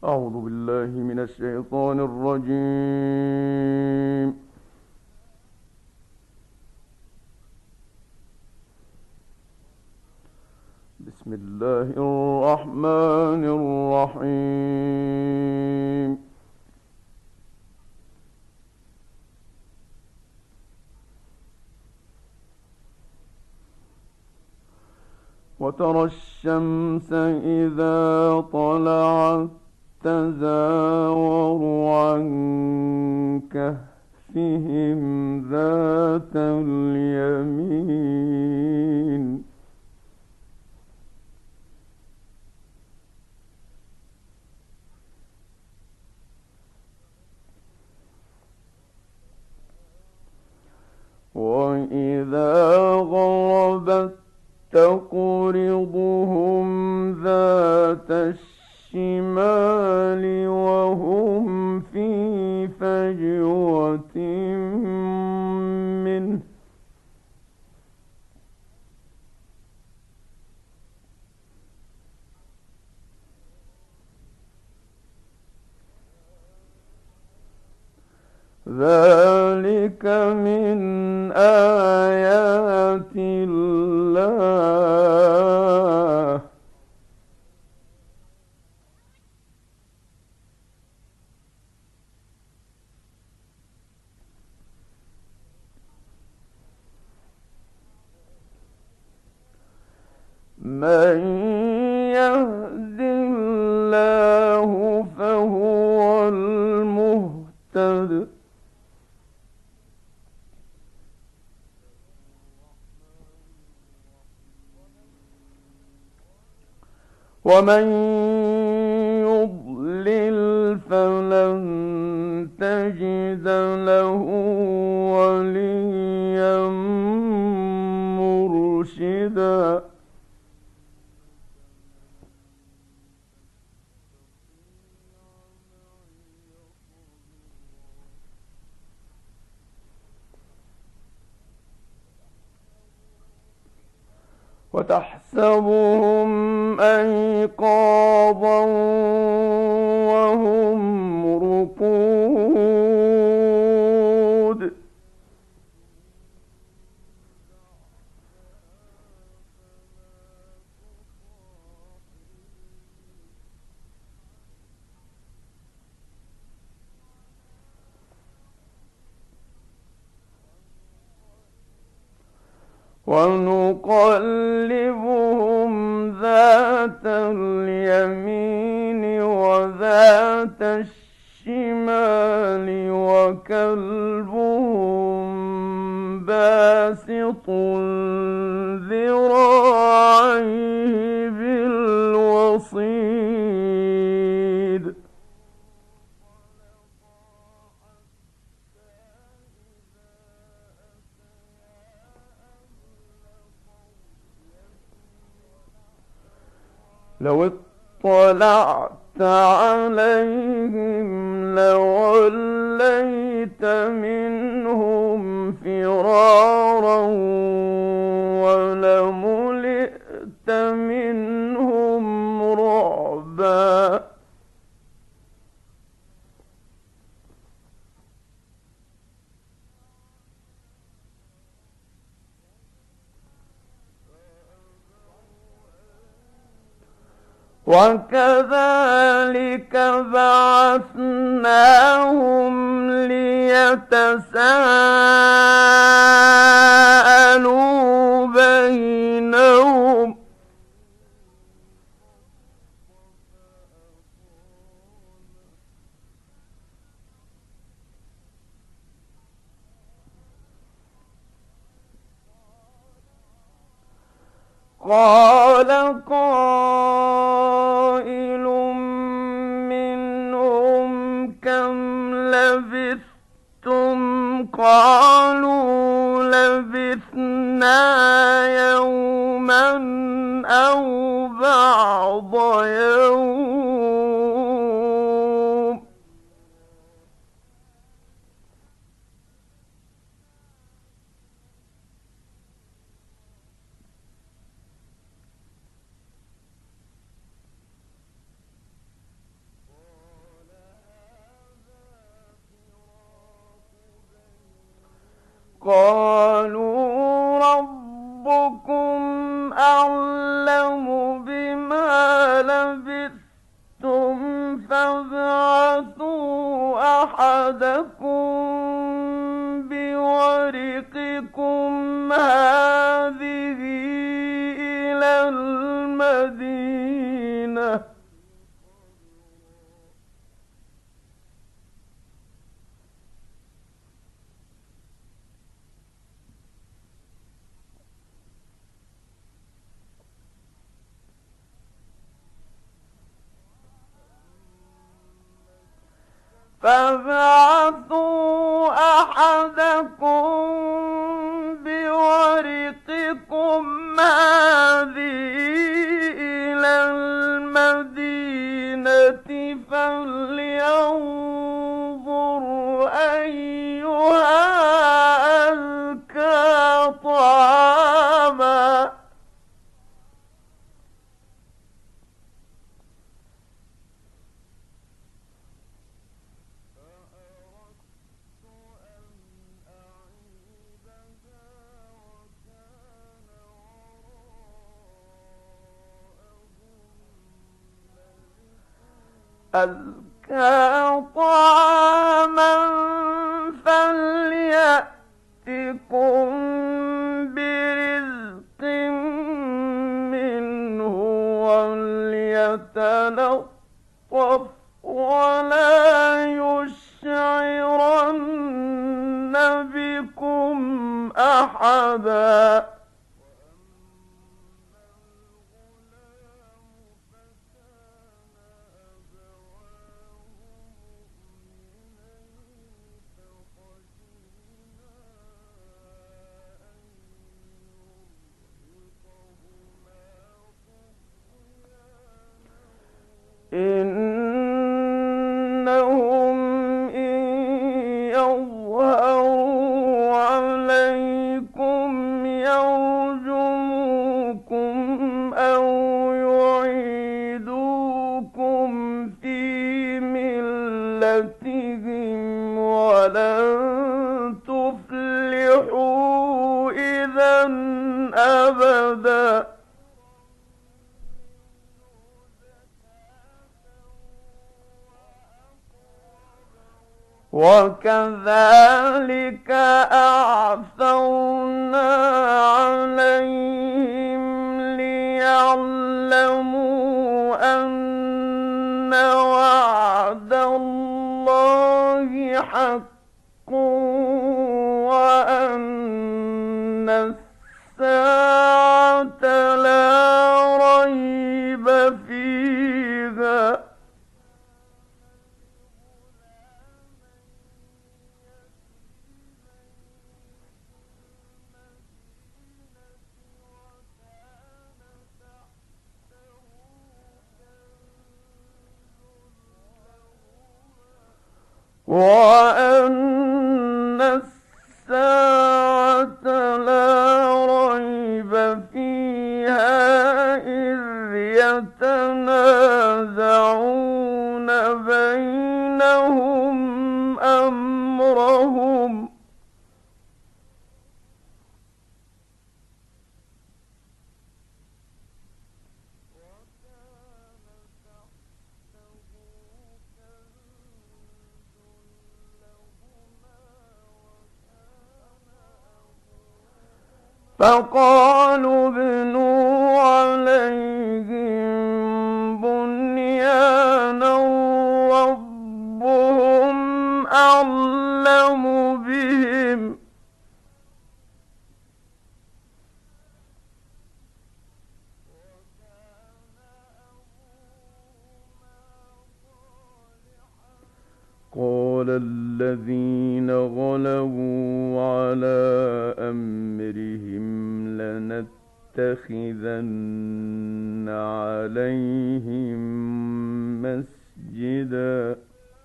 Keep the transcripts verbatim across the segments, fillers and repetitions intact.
أعوذ بالله من الشيطان الرجيم. بسم الله الرحمن الرحيم. وترى الشمس إذا طلعت تزاور عن كهفهم ذات اليمين وإذا غربت تقرضهم ذات الشمال وهم في فجوة منه ذلك من آيات الله من يهد الله فهو المهتد ومن يضلل فلن تجد له وليا مرشدا وتحسبهم أيقاظا وهم رقود ونقلبهم ذات اليمين وذات الشمال وكلبهم باسط ذراعيه بالوصيد لو اطلعت عليهم لوليت منهم فرارا ولملئت منهم رعبا وكذلك بعثناهم ليتساءلوا بينهم قال قائل منهم كم لبثتم قالوا لبثنا يوما أو بعض يوم قالوا ربكم أعلم بما لبثتم فابعثوا أحدكم بورقكم هذه إلى المدينة فابعثوا أحدكم بورقكم هذه إلى المدينة فلينظر أيها أزكى طعاما أزكى طعاما فليأتكم برزق منه وليتلطف ولا يشعرن بكم أحدا إنهم إن يظهروا عليكم يرجموكم أو يعيدوكم في ملتهم ولن تفلحوا إذا أبدا وكذلك أعثرنا عليهم ليعلموا أن وعد الله حق وأن الساعة لا ريب فيها وأن الساعة لا ريب فيها إذ يتنازعون بينهم أمرهم فقالوا ابنوا عليهم بنيانا ربهم أعلم بهم قال الذين غلبوا على أمرهم لنتخذن عليهم مسجدا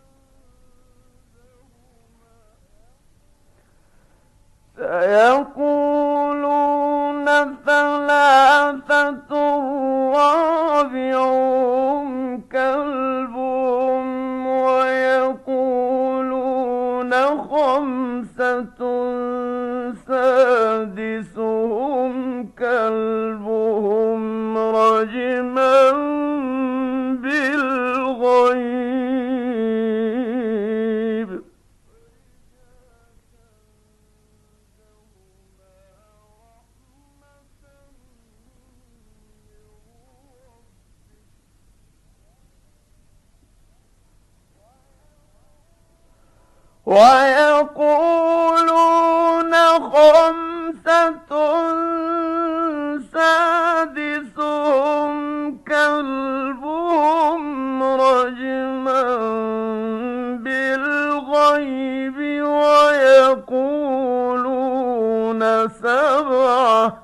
سيقولون ثلاثة رابعهم كلبهم ويقولون خمسة ويقولون خمسة سادسهم كلبهم رجما بالغيب ويقولون سبعة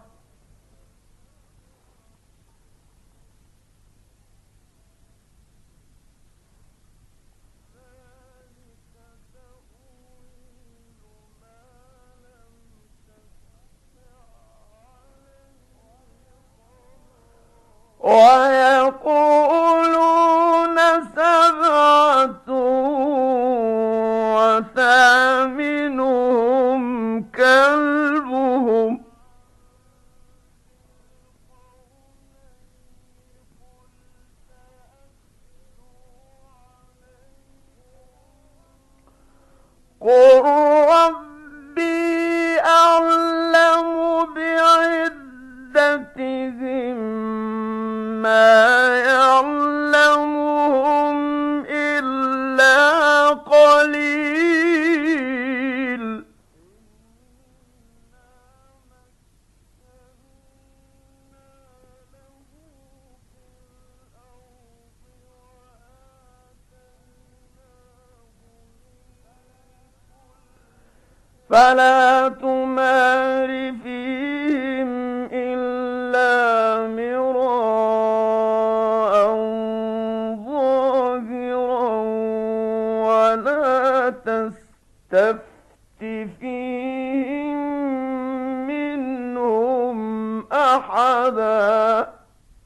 ويقولون سبعة وثامنهم كلبهم قل ربي أعلم بعدتهم ما يعلمهم إلا قليل فلا تمار فيهم إلا مراء ظاهرا ولا تستفت فيهم منهم أحدا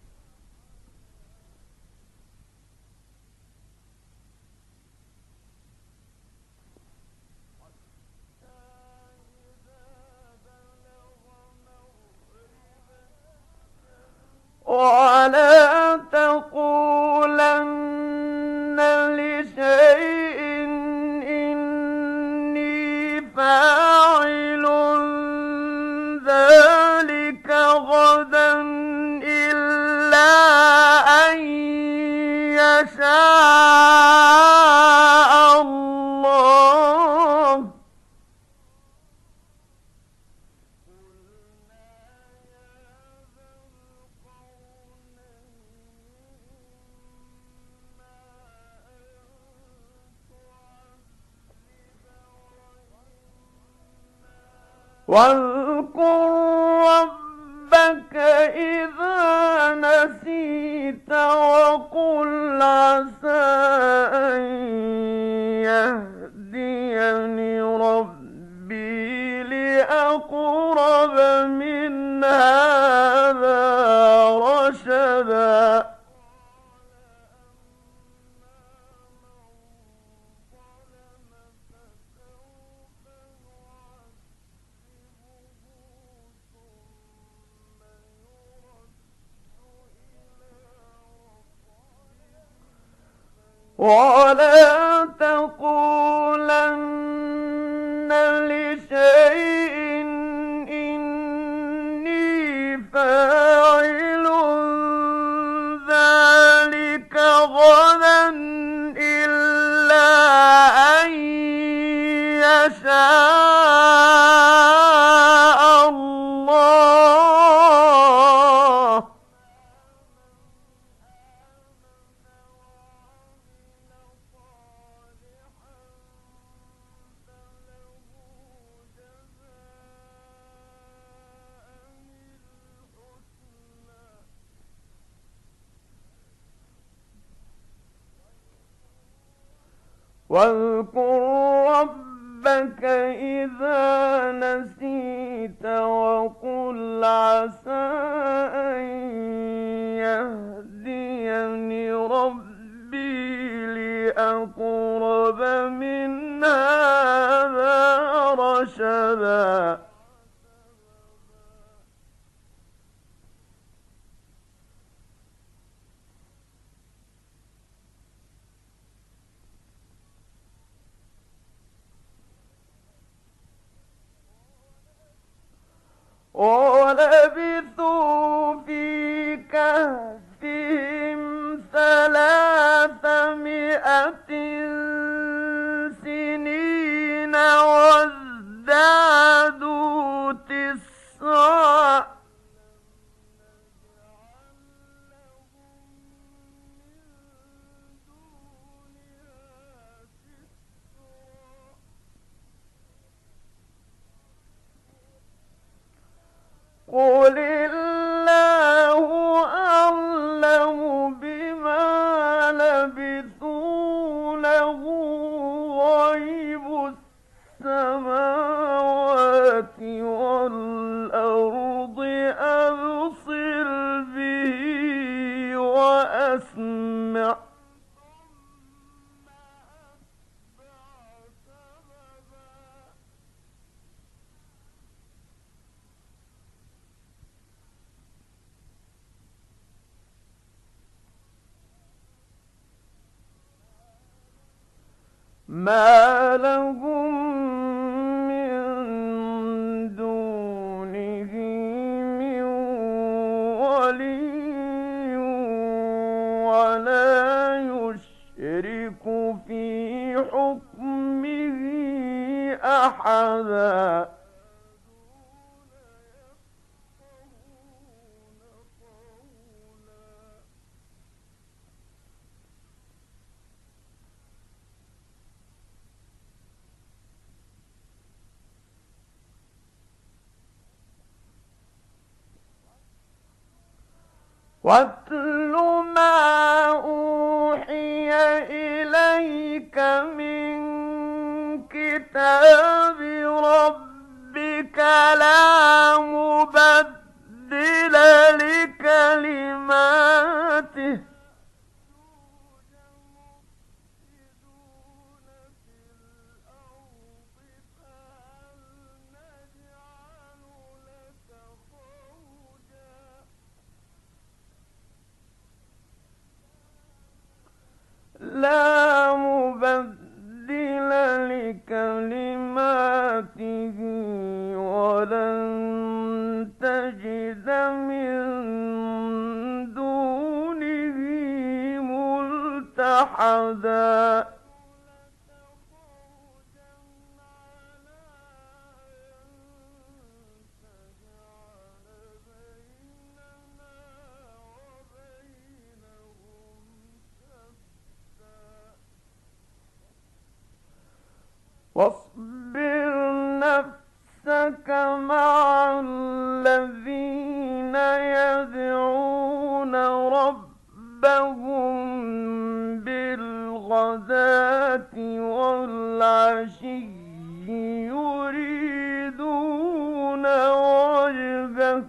ولا تقولن لشيء إني فاعل ذلك غدا إلا أن يشاء الله واذكر ربك إذا نسيت وقل عسى أن يهديني ربي لأقرب من هذا رشدا ولا تقولن لشيء إني فاعل ذلك غدا إلا أن يشاء الله واذكر ربك إذا نسيت وقل عسى أن يهديني ربي لأقرب من هذا رشدا ولبثوا في كهفهم ثلاثمائة سنين أسمع ما لهم من دونه من ولي ولا يشرك في حكمه أحدا. واتل ما أوحي إليك من كتاب ربك لا مبدل لكلماته لا مبدل لكلماته ولن تجد من دونه ملتحدا. واصبر نفسك مع الذين يدعون ربهم بالغداة والعشي يريدون وجهه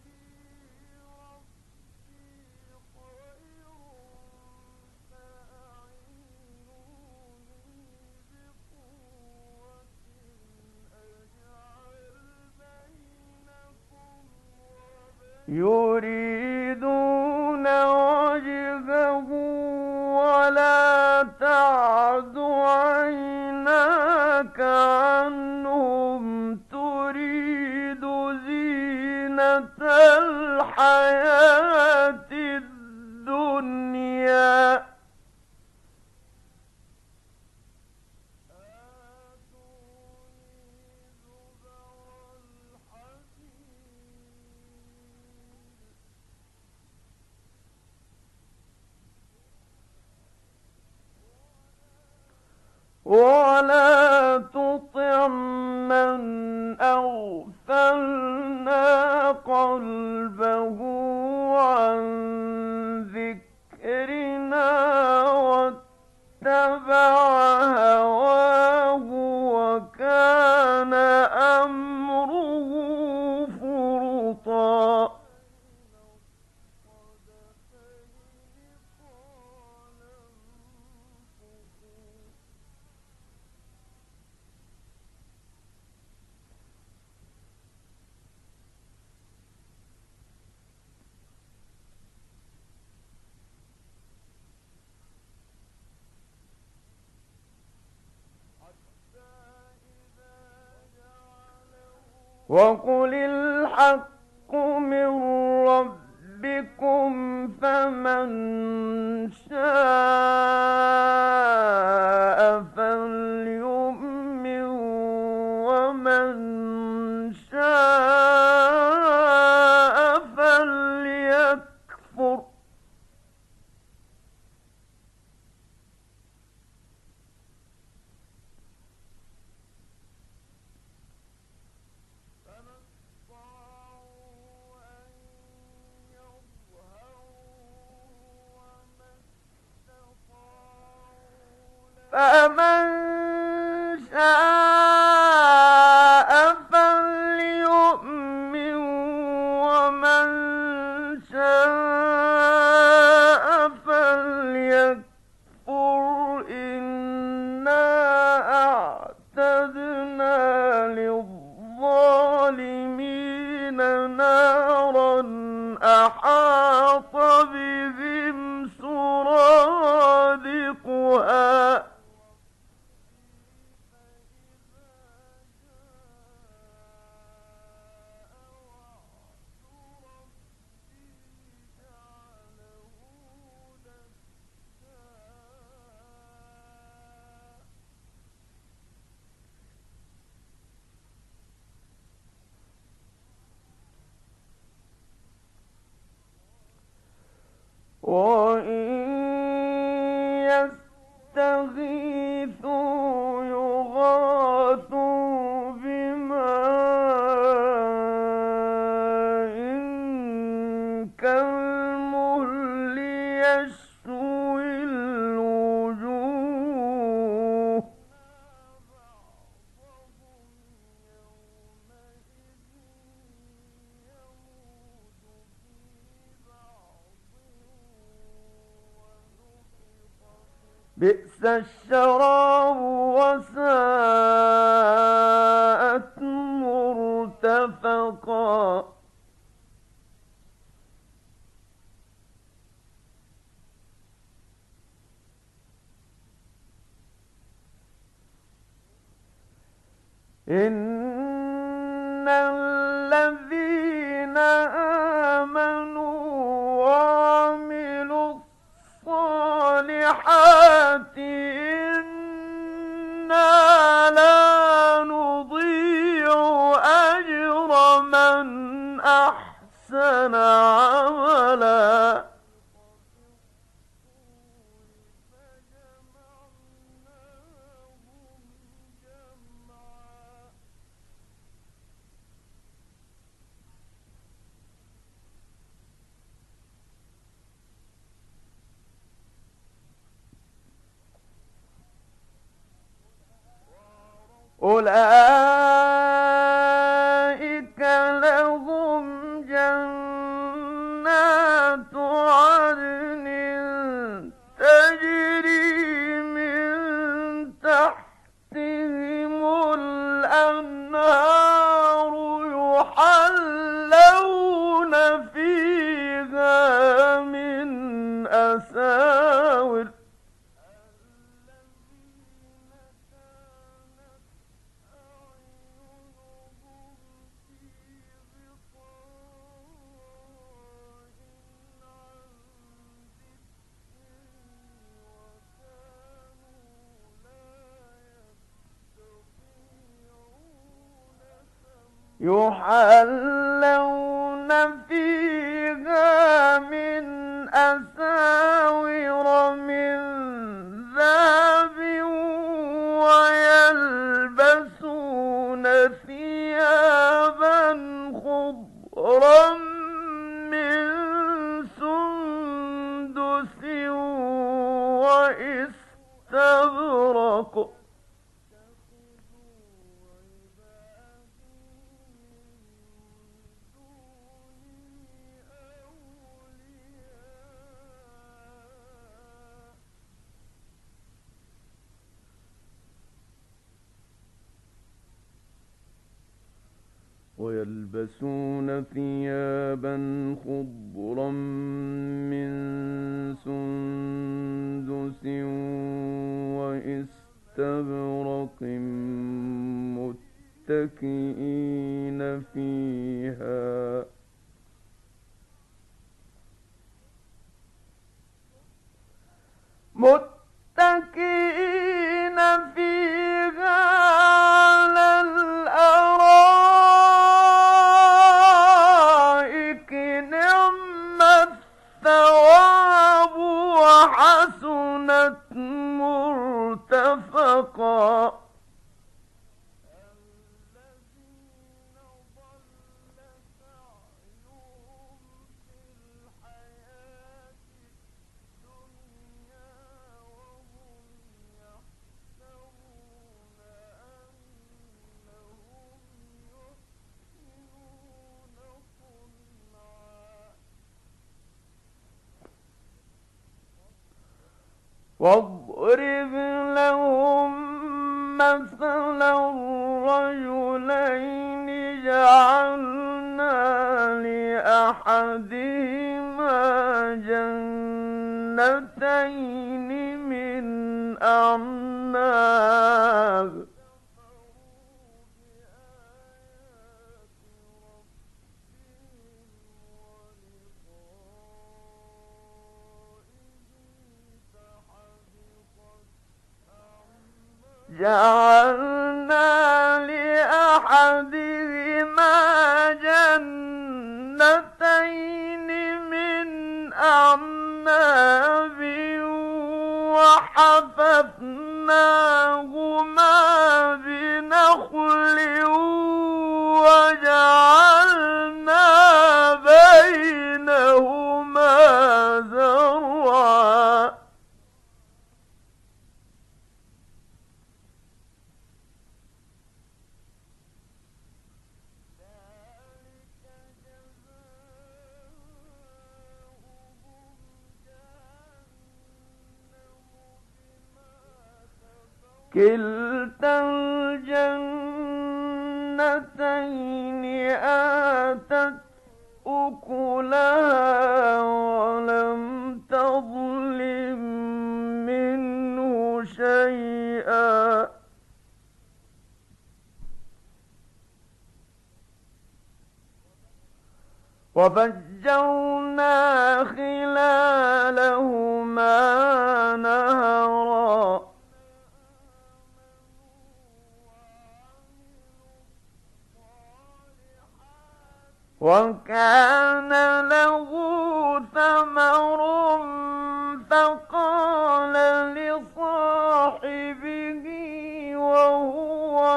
يريدون وجهه ولا تعد عيناك عنهم تريد زينة الحياة الدنيا. ولا تطع من أغفلنا قلبه عن ذكرنا واتبع هواه وكان أمره فرطا. وقل الحق من ربكم فمن شاء فليؤمن ومن شاء فليكفر. أحاط بهم سرادقها وإن يستغيثوا يغاثوا بماء كالمهل يشوي الوجوه بئس الشراب وساءت مرتفقا إن الذين آمنوا وعملوا الصالحات إنا لا نضيع أجر من أحسن عملا أولئك لهم جنات عدن تجري من تحتهم الأنهار يحلون فيها من أساور يحلون فيها من أساور من ذهب ويلبسون ثيابا خضرا من سندس وإستبرق ويلبسون ثيابا خضرا من سندس وإستبرق متكئين فيها متكئين فيها على الأرائك نعم الثواب وحسنت مرتفقا واضرب لهم مثلا رجلين جعلنا لأحدهما جنتين من أعناب جعلنا لأحدهما جنتين من أعناب وحففناهما بنخل وجعلنا بينهما زرعا كلتا الجنتين آتت أكلها ولم تظلم منه شيئا وفجرنا خلالهما نهرا وكان له ثمر فقال لصاحبه وهو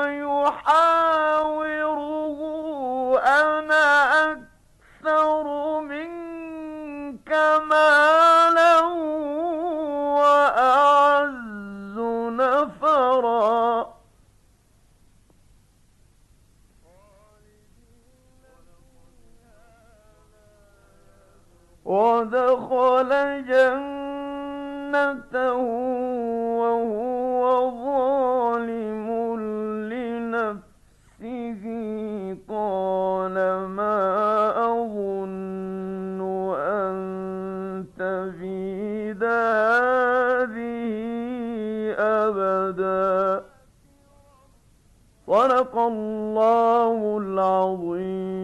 يحاوره أنا أكثر منك مالا وأعز نفرا ودخل جنته وهو ظالم لنفسه قال ما أظن أن تبيد هذه أبدا صدق الله العظيم.